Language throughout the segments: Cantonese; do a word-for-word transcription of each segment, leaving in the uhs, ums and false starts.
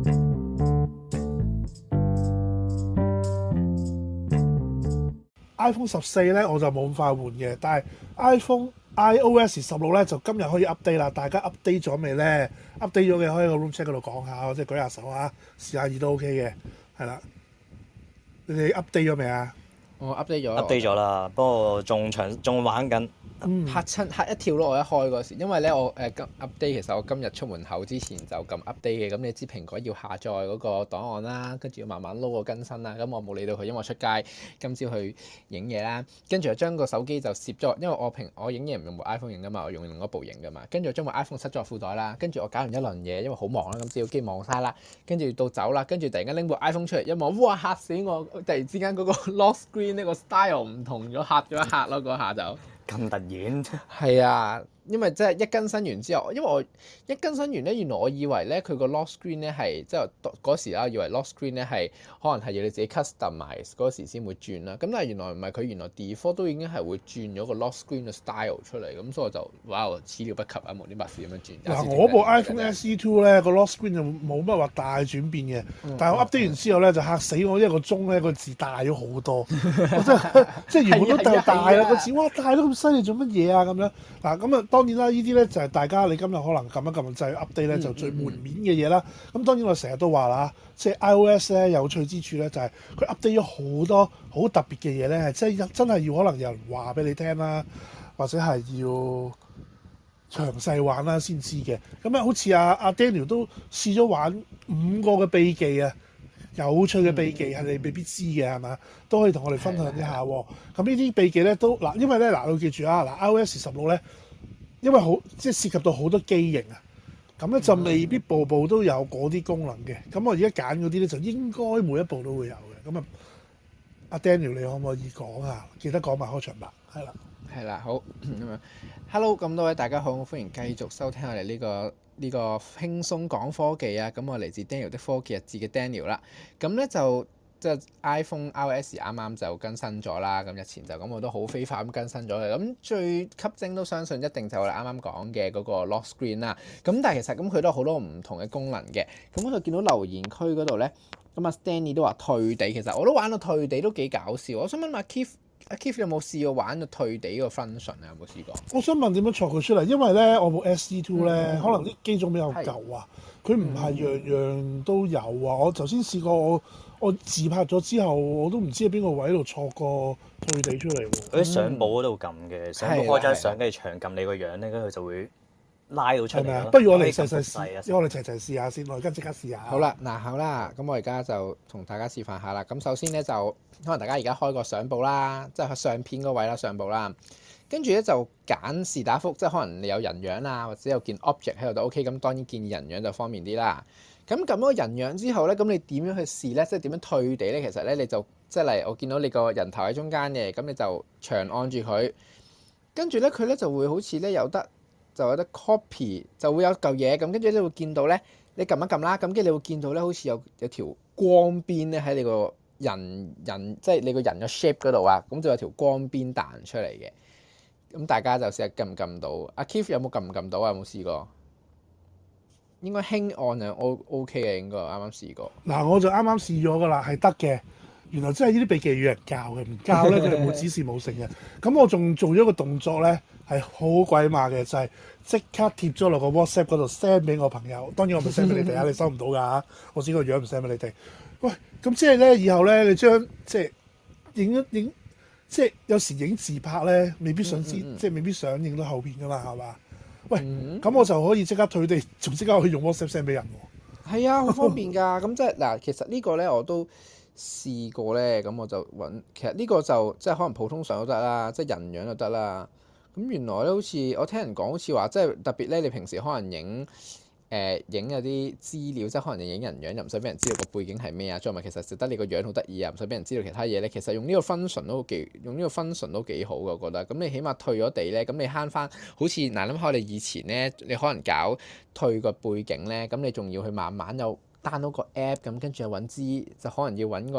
iPhone 十四咧我就冇咁快換嘅，但係 iPhone iOS 十六咧就今日可以 update 啦。大家 update 咗未咧？update 咗嘅可以喺個 room check 嗰度講下，即係舉下手啊，試下耳都 OK 嘅，係啦。你哋 update 咗未啊？ 我 update 咗 update 咗啦，不過仲長仲玩緊。 嗯， 嚇親嚇一跳咯！我一開嗰時，因為咧我誒今 update 其實我今日出門口之前就撳 update 嘅。咁你知蘋果要下載嗰個檔案啦，跟住要慢慢撈個更新啦。咁我冇理到佢，因為我出街今朝去影嘢啦。跟住我將個手機就攝咗，因為我平我影嘢唔用部 iPhone 影噶嘛，我用另一部影噶嘛。跟住我將部 iPhone 塞咗入褲袋啦。跟住我搞完一輪嘢，因為好忙啦，咁照機望晒啦。跟住到走啦，跟住突然間拎部 iPhone 出嚟一望，哇嚇死我！突然之間嗰個 lock screen 呢個 style 唔同咗，嚇咗一嚇咯，嗰下就。 咁突然？ 係啊，因為即係一更新完之後，因為我一更新完咧，原來我以為咧佢個 lock screen 咧係即係嗰時啦，以為 lock screen 咧係可能係要你自己 customize 嗰時先會轉啦。咁但係原來唔係，佢原來 default 都已經係會轉咗個 lock screen 嘅 style 出嚟。咁所以我就哇始料不及啊，無端白事咁樣轉。 嗱，我部 iPhone S E Two 咧個 lock screen 就冇乜話大轉變嘅， 嗯、 但係我 update 完之後咧就嚇死我，一個鐘咧個字大咗好多，我真係即係原本都夠大啦個字，哇大到咁犀利做乜嘢啊咁樣？嗱咁啊當然啦，呢啲咧就係大家你今日可能撳一撳掣 update 咧就最門面嘅嘢啦。咁、嗯嗯、當然我成日都話啦，即係 iOS 咧有趣之處咧就係佢 update 咗好多好特別嘅嘢咧，係真真係要可能有人話俾你聽啦，或者係要詳細玩啦先知嘅。咁啊好似阿阿 Daniel 都試咗玩五個嘅秘技啊！有趣嘅秘技係你未必知嘅係嘛？都可以同我哋分享一下喎。咁呢啲秘技咧都嗱，因為咧嗱，你要記住啊，嗱 iOS 十六咧，因為好即係涉及到好多機型啊，咁咧就未必部部都有嗰啲功能嘅。咁我而家揀嗰啲咧就應該每一部都會有嘅。咁啊，阿 Daniel 你可唔可以講下？記得講埋開場白，係啦。 係啦，好咁樣。Hello，咁多位大家好，歡迎繼續收聽我哋呢個。呢個輕鬆講科技啊，咁我嚟自 Daniel 的科技日誌嘅 Daniel 啦，咁咧就即係 iPhone iOS 啱啱就更新咗啦，咁日前就咁我都好飛快咁更新咗嘅，咁最吸睛都相信一定就係我哋啱啱講嘅嗰個 lock screen 啦，咁但係其實咁佢都有好多唔同嘅功能嘅，咁我見到留言區嗰度咧，咁阿 Stanley 都話退地，其實我都玩到退地都幾搞笑，我想問阿 Keith。阿 Keith 有冇試過玩到退地個 function 啊？有冇試過？ 我想問點樣錯佢出嚟？因為咧我部 S E Two 咧，嗯、可能啲機種比較舊啊，佢唔係樣樣都有啊。我頭先試過我我自拍咗之後，我都唔知喺邊個位度錯過退地出嚟喎。 佢喺相簿嗰度撳嘅，相簿開張相跟住長撳你個樣咧，跟住就會拉到出嚟。係咪啊？ 不如我哋細細試，因為我哋齊齊試下先，我而家即刻試下。 好啦，嗱好啦，咁我而家就同大家示範下啦。咁首先咧就可能大家而家開個相簿啦，即係相片嗰位啦，相簿啦。跟住咧就揀是打幅，即係可能你有人樣啊，或者有件 object 喺度都 OK。咁當然建議人樣就方便啲啦。咁撳咗個人樣之後咧，咁你點樣去試咧？即係點樣退地咧？其實咧你就即係例如我見到你個人頭喺中間嘅，咁你就長按住佢，跟住咧佢咧就會好似咧有得就有得 copy，就會有嚿嘢咁，跟住你會見到咧，你撳一撳啦，咁跟住你會見到咧，好似有有條光邊咧喺你個人人即係你個人嘅 shape 嗰度啊，咁就有條光邊彈出嚟嘅。咁大家就試下撳唔撳到？阿 Keith 有冇撳唔撳到啊？有冇試過？應該輕按就 O O K 嘅，應該啱啱試過。 嗱，我就啱啱試咗噶啦，係得嘅。原來真係呢啲秘技要人教嘅，唔教咧佢哋冇指示冇成嘅。咁我仲做咗一個動作咧，係好鬼馬嘅，就係、是、即刻貼咗落個 WhatsApp 嗰度 send 俾我朋友。當然我唔 send 俾你哋啊，你收唔到㗎。我只個樣唔 send 俾你哋。喂，咁即係咧，以後咧，你將即係影一影，即係有時影自拍咧，未必想知，嗯嗯嗯即係未必想影到後邊㗎嘛，係嘛？喂，咁、嗯嗯、我就可以即刻退地，仲即刻可以用 WhatsApp send 俾人喎。 係啊，好方便㗎。咁即係嗱，其實個呢個咧我都試過咧，咁我就揾，其實呢個就即係可能普通相都得啦，即係人樣就得啦。咁原來咧好似我聽人講，好似話即係特別咧，你平時可能影誒影有啲資料，即係可能你影人樣又唔使俾人知道個背景係咩啊，再唔係其實就得你個樣好得意啊，唔使俾人知道其他嘢咧。其實用呢個 function 都幾用呢個 function 都幾好嘅，我覺得。咁你起碼退咗地咧，咁你慳翻好似嗱諗下我哋以前咧，你可能搞退個背景咧，咁你仲要去慢慢又 download 個 app，咁跟住又揾支就可能要揾個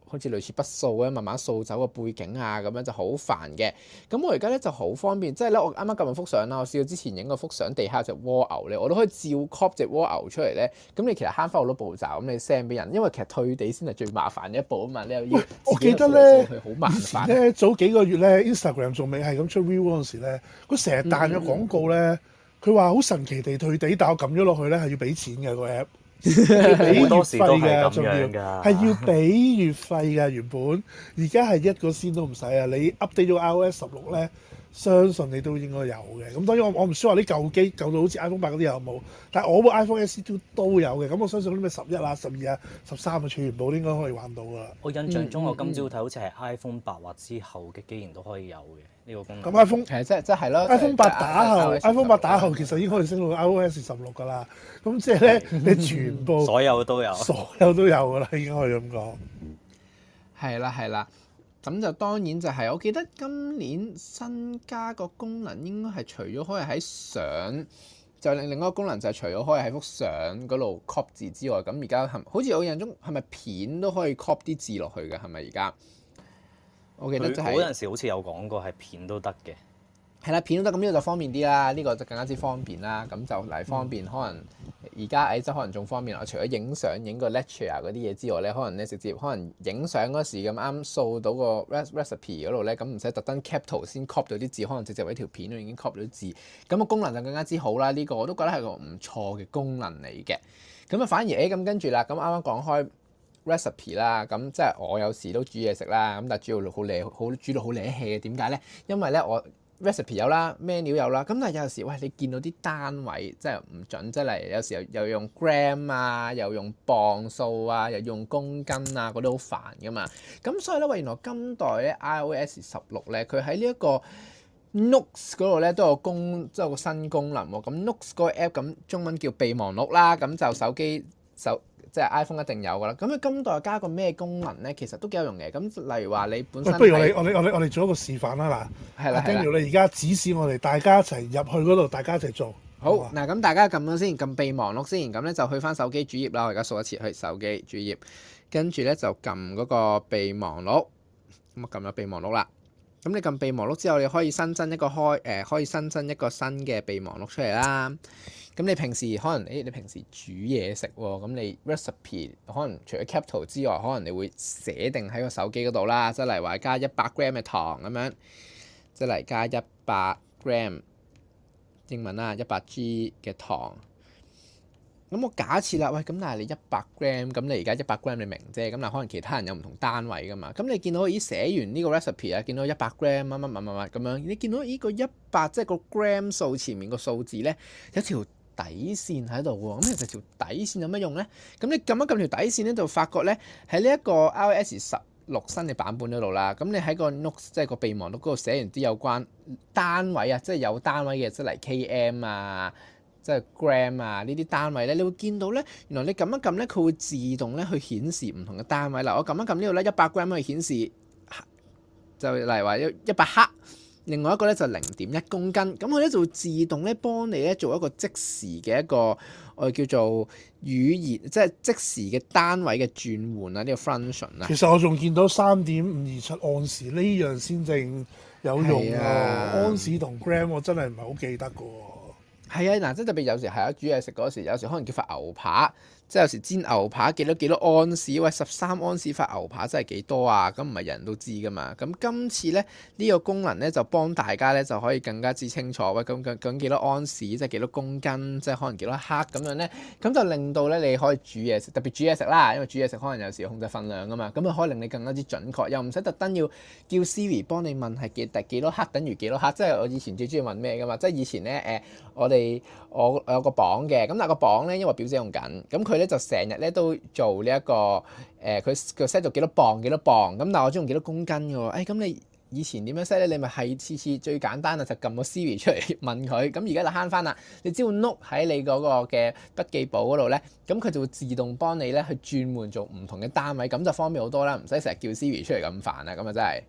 好似類似筆掃咧，慢慢掃走個背景啊，咁樣就好煩嘅。咁我而家咧就好方便，即係咧我啱啱撳完幅相啦，我試過之前影個幅相地下有隻蝸牛咧，我都可以照 crop 隻蝸牛出嚟咧。咁你其實慳翻好多步驟，咁你 send 俾人，因為其實退地先係最麻煩嘅一步啊嘛，你又要我記得咧， 好麻煩咧早幾個月咧 Instagram 仲未係咁出 view 嗰陣時咧，佢成日彈咗廣告咧，佢話好神奇地退地，但我撳咗落去咧係要俾錢嘅個 app。 好多時都係咁仲要樣㗎， 係要俾月費㗎原本，而家係一個仙都唔使啊！你 update 咗 iOS 十六咧，相信你都應該有嘅。咁當然我我唔知話啲舊機舊到好似 iPhone 八嗰啲有冇，但係我部 iPhone S E 都有嘅。咁我相信嗰啲咩十一啊、十二啊、十三啊，全部應該可以玩到㗎啦。 我印象中我今朝睇好似係 iPhone 八或之後嘅機型都可以有嘅呢個功能。 咁 iPhone 其實即係即係咯 iPhone 八打後 iPhone 八打後後其實已經可以升到 iOS 十六㗎啦。咁即係咧，你全部所有都有， 所有都有㗎啦，已經可以咁講。 係啦係啦，咁就當然就係、我記得今年新加個功能應該係除咗可以喺相，就另另外一個功能就係除咗可以喺幅相嗰度 crop 字之外，咁而家係好似我印象中係咪片都可以 crop 啲字落去嘅？係咪而家？我記得就係嗰陣時好似有講過係片都得嘅。 係啦，片都得，咁呢個就方便啲啦，呢、呢個就更加之方便啦。咁就嚟方便，可能而家誒即係可能仲方便。我除咗影相影個 lecture 嗰啲嘢之外咧，可能咧直接可能影相嗰時咁啱掃到個 recipe 嗰度咧，咁唔使特登 cap 圖先 copy 到啲字，可能直接喺條片度已經 copy 到啲字。咁個功能就更加之好啦。呢、呢個我都覺得係個唔錯嘅功能嚟嘅。咁啊反而誒咁跟住啦，咁啱啱講開 recipe 啦，咁即係我有時都煮嘢食啦，咁但係主要好理好煮到好理氣嘅。點解咧？因為咧我recipe 有啦，menu 有啦，咁但係有時喂你見到啲單位即係唔準，即係例如有時又又用 gram 啊，又用磅數啊，又用公斤啊，嗰啲好煩噶嘛。咁所以咧，喂原來今代咧 iOS 十六咧，佢喺呢一個 Notes 嗰度咧都有功，即係有個新功能喎。咁 Notes 嗰個 app 咁中文叫備忘錄啦，咁就手機手。即係 iPhone 一定有㗎啦，咁佢今代加個咩功能咧？其實都幾有用嘅。咁例如話你本身， 不如我哋我哋我哋我哋做一個示範啦嗱。 係啦係啦。 Daniel，你而家指示我哋大家一齊入去嗰度，大家一齊做。 好嗱，咁大家撳咗先，撳備忘錄先，咁咧就去翻手機主頁啦。我而家數一次去手機主頁，跟住咧就撳嗰個備忘錄。咁我撳咗備忘錄啦。咁你撳備忘錄之後，你可以新增一個開誒、呃，可以新增一個新嘅備忘錄出嚟啦。咁你平時可能誒，你平時煮嘢食喎，咁你 recipe 可能除咗 cap 圖之外，可能你會寫定喺個手機嗰度啦，即係例如話加一百 gram 嘅糖咁樣，即係嚟加一百 gram 英文啦，一百 g 嘅糖。咁我假設啦，喂，咁但係你一百 gram，咁你而家一百 gram 你明啫，咁但可能其他人有唔同單位噶嘛，咁你見到咦寫完呢個 recipe 啊，見到一百 gram 乜乜乜乜乜咁樣，你見到呢個一百即係個 gram 數前面個數字咧有條底線喺度喎，咁其實條底線有乜用咧？咁你撳一撳條底線咧，就發覺咧喺呢一個 iOS 十六新嘅版本嗰度啦，咁你喺個 notes 即係個備忘錄嗰度寫完啲有關單位啊，即係有單位嘅，即係嚟 km 啊。即係 gram 啊呢啲單位咧，你會見到咧，原來你撳一撳咧，佢會自動咧去顯示唔同嘅單位啦。我撳一撳呢度咧，一百 gram 可以顯示，就例如話一一百克，另外一個咧就零點一公斤，咁佢咧就會自動咧幫你咧做一個即時嘅一個我哋叫做語言，即係即時嘅單位嘅轉換啊，呢個 function 啊。 其實我仲見到三點五二七安士呢樣先正有用喎， 啊、 安士同 gram 我真係唔係好記得㗎喎。 係啊，嗱，即係特別有時係啊，煮嘢食嗰時，有時可能叫塊牛扒，即係有時煎牛扒幾多幾多安士，喂，十三安士塊牛扒真係幾多啊？咁唔係人人都知噶嘛。咁今次咧呢、這個功能咧就幫大家咧就可以更加之清楚，喂，咁究竟幾多安士，即係幾多公斤，即係可能幾多克咁樣咧，咁就令到咧你可以煮嘢食，特別煮嘢食啦，因為煮嘢食可能有時控制份量噶嘛，咁啊可以令你更加之準確，又唔使特登要叫 Siri 幫你問係幾第幾多克等於幾多克，即係我以前最中意問咩噶嘛，即係以前咧誒、呃、我哋。我有個磅嘅，咁但係個磅咧，因為我表姐用緊，咁佢咧就成日咧都做呢、這、一個誒，佢佢 set 到幾多磅幾多磅，咁但係我中意幾多公斤嘅喎，誒、哎、咁你以前點樣 set 咧？你咪係次次最簡單啊，就撳個 Siri 出嚟問佢，咁而家就慳翻啦，你只要 note 喺你嗰個嘅筆記簿嗰度咧，咁佢就會自動幫你咧去轉換做唔同嘅單位，咁就方便好多啦，唔使成日叫 Siri 出嚟咁煩啊，咁啊真係。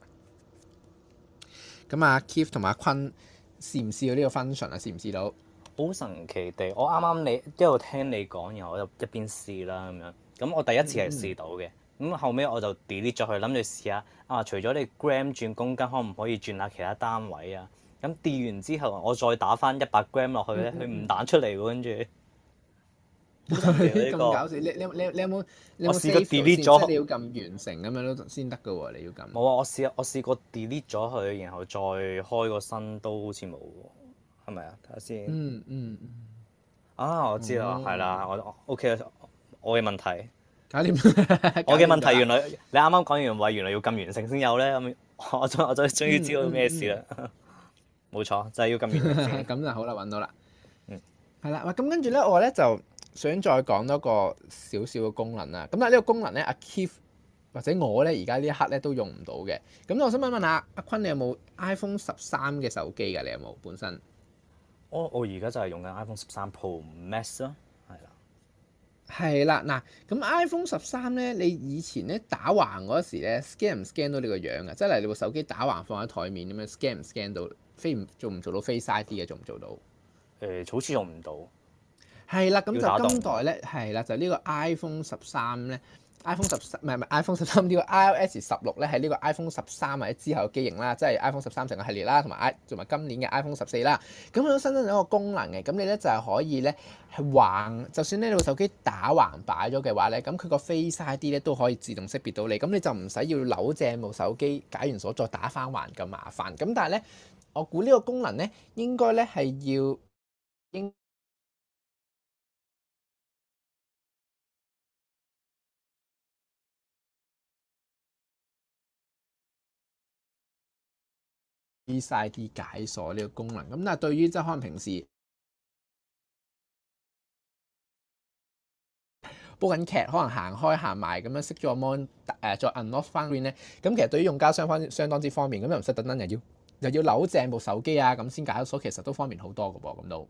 咁啊 Keith 同埋阿坤。試唔試到呢個 function 啊？試唔試到？ 好神奇地，我啱啱你一路聽你講，然後我就一邊試啦咁樣。咁我第一次係試到嘅，咁、嗯、後尾我就 delete 咗佢，諗住試下啊，除咗你 gram 轉公斤，可唔可以轉下其他單位啊？咁跌完之後，我再打翻一百 gram 落去咧，佢唔彈出嚟喎，跟住。 咁搞笑！你你你你有冇你有冇 save 咗 delete 咗？ 即係你要撳完成咁樣都先得㗎喎，你要撳。 冇啊！我試我試過 delete 咗佢，然後再開個新都好似冇喎，係咪啊？睇下先。 嗯嗯嗯。 啊！我知啦，係啦、哦，我 OK 我嘅問題。 搞掂。 我嘅問題原來你啱啱講完話，原來要撳完成先有咧，咁我我終我終於知道咩事啦。冇、嗯嗯、錯，就係、是、要撳完成先。 咁就好啦，揾到啦。 嗯。係啦，咁跟住咧，我咧就想再講多個少少嘅功能啦。咁但係呢個功能咧，阿 Keith 或者我咧，而家呢一刻咧都用唔到嘅。咁我想問問下阿坤，你有冇 iPhone 十三嘅手機㗎？你有冇本身？ 我我而家就係用緊 iPhone 十三 Pro Max 咯，係啦。 係啦，嗱，咁 iPhone 十三咧，你以前咧打橫嗰時咧 scan 唔 scan 到你個樣啊？即係例如你部手機打橫放喺台面咁樣 scan 唔 scan 到，飛唔做唔做到 Face I D 嘅？做唔做到？誒、 呃，好似用唔到。 係啦，咁就今代咧係啦，就呢個 iPhone 十三咧 ，iPhone 十三唔係唔係 iPhone 十三呢個 iOS 十六咧係呢個 iPhone 十三或者之後嘅機型啦，即係 iPhone 十三成個系列啦，同埋 i 同埋今年嘅 iPhone 十四啦。咁佢都新增咗一個功能嘅，咁你咧就係可以咧係橫，就算呢你部手機打橫擺咗嘅話咧，咁佢個 Face I D 咧都可以自動識別到你，咁你就唔使要扭正部手機解完鎖再打翻橫咁麻煩。咁但係咧，我估呢個功能咧應該咧係要應。Face I D 解鎖呢個功能，咁但係對於即係可能平時煲緊劇，可能行開行埋咁樣熄咗個 mon，誒再 unlock 翻 screen 咧，咁其實對於用家雙方相當之方便，咁又唔使特登又要又要扭正部手機啊，咁先解鎖，其實都方便好多㗎噃，咁都。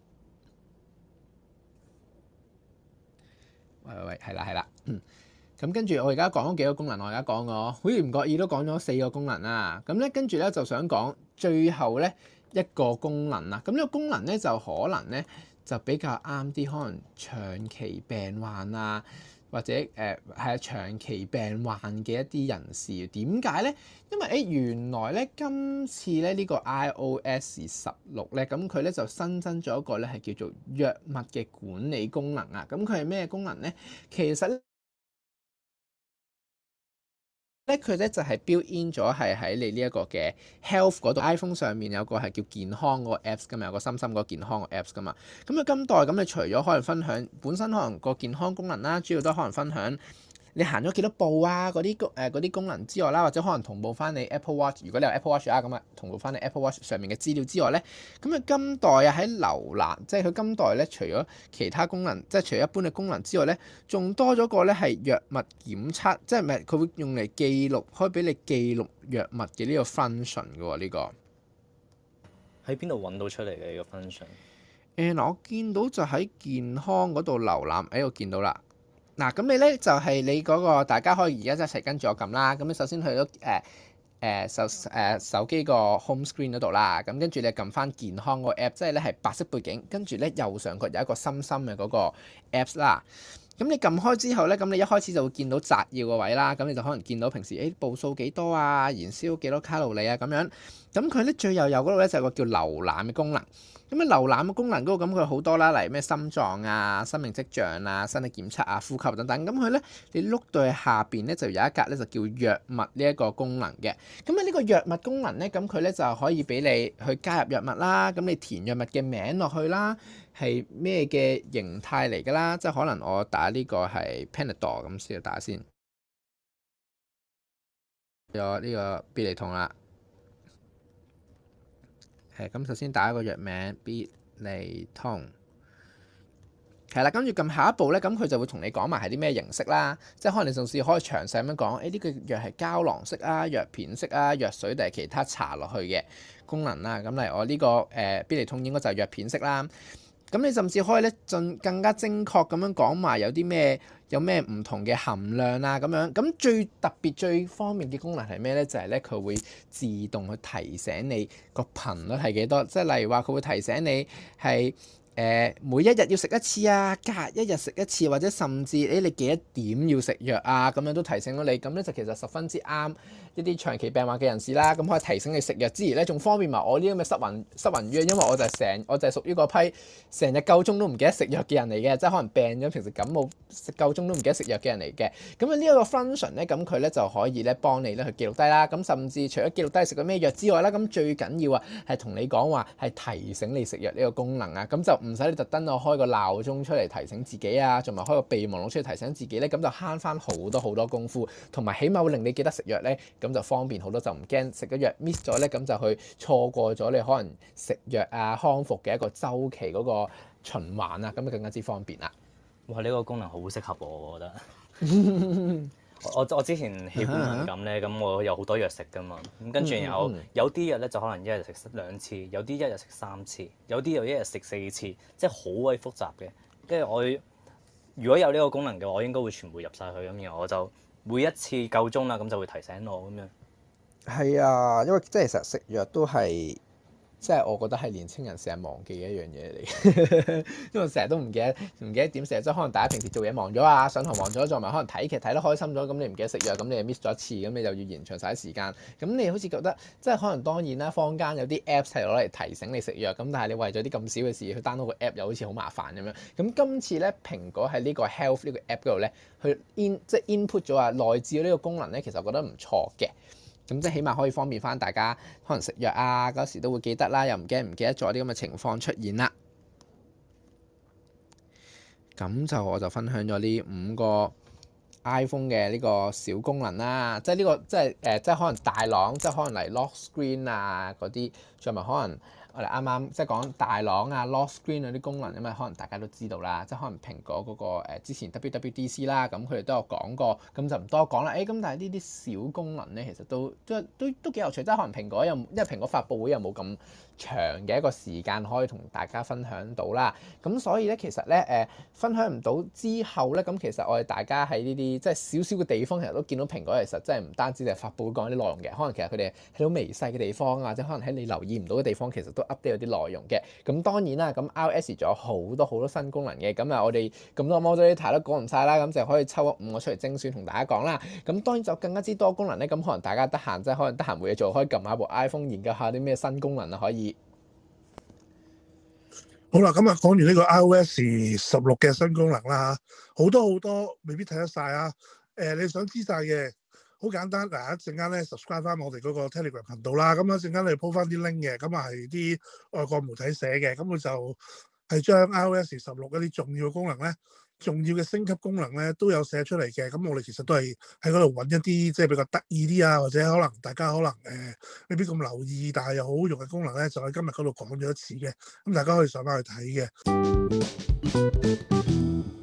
喂喂喂，係啦係啦，嗯。咁跟住我而家講咗幾個功能，我而家講我好似唔覺意都講咗四個功能啦。咁咧跟住咧就想講最後咧一個功能啦。咁呢個功能咧就可能咧就比較啱啲，可能長期病患啊，或者誒係啊長期病患嘅一啲人士。點解咧？因為誒原來咧今次咧呢個 iOS 十六咧，咁佢咧就新增咗一個咧係叫做藥物嘅管理功能啊。咁佢係咩功能咧？其實咧。咧佢咧就係 build in 咗係喺你呢一個嘅 health 嗰度 ，iPhone 上面有個係叫健康嗰個 apps 噶嘛，有個深深嗰個健康個 apps 噶嘛。咁啊今代咁你除咗可能分享本身可能個健康功能啦，主要都可能分享你行咗幾多步啊嗰啲誒嗰啲功能之外啦，或者可能同步翻你 Apple Watch，如果你有 Apple Watch 啊咁啊同步翻你 Apple Watch 上面嘅資料之外咧，咁啊今代啊喺瀏覽，即係佢今代咧除咗其他功能，即係除咗一般嘅功能之外咧，仲多咗個咧係藥物檢測，即係咪佢會用嚟記錄，可以俾你記錄藥物嘅呢個 function 嘅喎呢個。 喺邊度揾到出嚟嘅呢個 function？ 誒嗱，我見到就喺健康嗰度瀏覽，誒我見到啦。嗱，咁你咧就係、是、你嗰、那個，大家可以而家一齊跟住我撳啦。咁你首先去到誒誒手誒手機個 home screen 嗰度啦。咁跟住你撳翻健康個 app，即係咧係白色背景，跟住咧右上角有一個深深嘅嗰個 apps 啦。咁你撳開之後咧，咁你一開始就會見到摘要個位啦。咁你就可能見到平時誒步數幾多啊，燃燒幾多卡路里啊咁樣。咁佢咧最右右嗰度咧就有個叫瀏覽嘅功能。咁啊瀏覽嘅功能嗰個咁佢好多啦，例如咩心臟啊、生命跡象啊、身體檢測啊、呼吸等等。咁佢咧你碌到去下邊咧就有一格咧就叫藥物呢一個功能嘅。咁啊呢個藥物功能咧，咁佢咧就可以俾你去加入藥物啦。咁你填藥物嘅名落去啦，係咩嘅形態嚟㗎啦？即係可能我打呢個係 Panadol 咁先打先。有呢個必理痛啦。係咁，首先打一個藥名必理痛，係啦，跟住撳下一步咧，咁佢就會同你講埋係啲咩形式啦，即係可能你仲試可以詳細咁樣講，誒呢個藥係膠囊式啊、藥片式啊、藥水定係其他搽落去嘅功能啦。咁例如我呢個誒必理痛應該就係藥片式啦。咁你甚至可以咧進更加精確咁樣講埋有啲咩有咩唔同嘅含量啊咁樣。咁最特別最方便嘅功能係咩咧？就係咧佢會自動去提醒你個頻率係幾多。即係例如話佢會提醒你係誒每一日要食一次啊，隔一日食一次，或者甚至誒你幾多點要食藥啊，咁樣都提醒咗你，咁咧就其實十分之啱一啲長期病患嘅人士啦。咁可以提醒你食藥之餘咧，仲方便埋我呢啲咁嘅失魂失魂魚，因為我就係成我就係屬於嗰批成日夠鐘都唔記得食藥嘅人嚟嘅，即係可能病咗平時感冒食夠鐘都唔記得食藥嘅人嚟嘅。咁啊呢一個 function 咧，咁佢咧就可以咧幫你咧去記錄低啦。咁甚至除咗記錄低食咗咩藥之外啦，咁最緊要啊係同你講話係提醒你食藥呢個功能啊，咁就唔使你特登我開個鬧鐘出嚟提醒自己啊，同埋開個備忘錄出嚟提醒自己咧，咁就慳翻好多好多功夫，同埋起碼會令你記得食藥咧，咁就方便好多，就唔驚食咗藥 miss 咗咧，咁就去錯過咗你可能食藥啊康復嘅一個週期嗰個循環啊，咁就更加之方便啦。 哇！呢、這個功能好適合我，我覺得。我我之前氣管敏感咧，咁我有好多藥食噶嘛，咁跟住有有啲藥咧就可能一日食兩次，有啲一日食三次，有啲又一日食四次，即係好鬼複雜嘅。跟住我如果有呢個功能嘅話，我應該會全部入晒去咁，然後我就每一次夠鐘啦，咁就會提醒我咁樣。 係啊，因為即係其實食藥都係。即係我覺得係年青人成日忘記嘅一樣嘢嚟，因為成日都唔記得唔記得點食，即係可能大家平時做嘢忙咗啊，上堂忙咗，再埋可能睇劇睇得開心咗，咁你唔記得食藥，咁你就 miss 咗一次，咁你就要延長晒啲時間。咁你好似覺得即係可能當然啦，坊間有啲 apps 係攞嚟提醒你食藥，咁但係你為咗啲咁少嘅事去 download 個 app 又好似好麻煩咁樣。咁今次咧蘋果喺呢個 health 呢個 app 嗰度咧，去 in 即係 input 咗啊內置咗呢個功能咧，其實我覺得唔錯嘅。咁即係起碼可以方便翻大家，可能食藥啊嗰時都會記得啦，又唔驚唔記得咗啲咁嘅情況出現啦。咁就我就分享咗呢五個 iPhone 嘅呢個小功能啦，即係呢個即係誒，即係可能大朗，即係可能嚟 lock screen 啊嗰啲，仲有埋可能我哋啱啱即係講大朗啊 lock screen 嗰啲功能，因為可能大家都知道啦，即係可能蘋果嗰個誒之前 W W D C 啦，咁佢哋都有講過，咁就唔多講啦。誒咁，但係呢啲小功能咧，其實都都都都幾有趣，即係可能蘋果又因為蘋果發佈會又冇咁長嘅一個時間可以同大家分享到啦，咁所以咧其實咧誒、呃、分享唔到之後咧，咁其實我哋大家喺呢啲即係少少嘅地方，其實都見到蘋果其實真係唔單止係發佈會講啲內容嘅，可能其實佢哋喺到微細嘅地方啊，或者可能喺你留意唔到嘅地方，其實都 update 咗啲內容嘅。咁當然啦，咁 iOS 仲有好多好多新功能嘅，咁啊我哋咁多 moderator 都講唔晒啦，咁就可以抽咗五個出嚟精選同大家講啦。咁當然就更加之多功能咧，咁可能大家得閒即係可能得閒冇嘢做，可以撳下部 iPhone 研究下啲咩新功能啊可以。 好啦，咁啊講完呢個 iOS 十六嘅新功能啦，好多好多未必睇得晒啊。誒、呃，你想知晒嘅，好簡單，嗱一陣間咧 subscribe 翻我哋嗰個 Telegram 頻道啦。咁一陣間你 po 翻啲 link 嘅，咁啊係啲外國媒體寫嘅，咁佢就係將 iOS 十六一啲重要嘅功能咧。重要嘅升級功能咧都有寫出嚟嘅，咁我哋其實都係喺嗰度揾一啲即係比較得意啲啊，或者可能大家可能誒、呃、未必咁留意，但係又好好用嘅功能咧，就喺今日嗰度講咗一次嘅，咁大家可以上翻去睇嘅。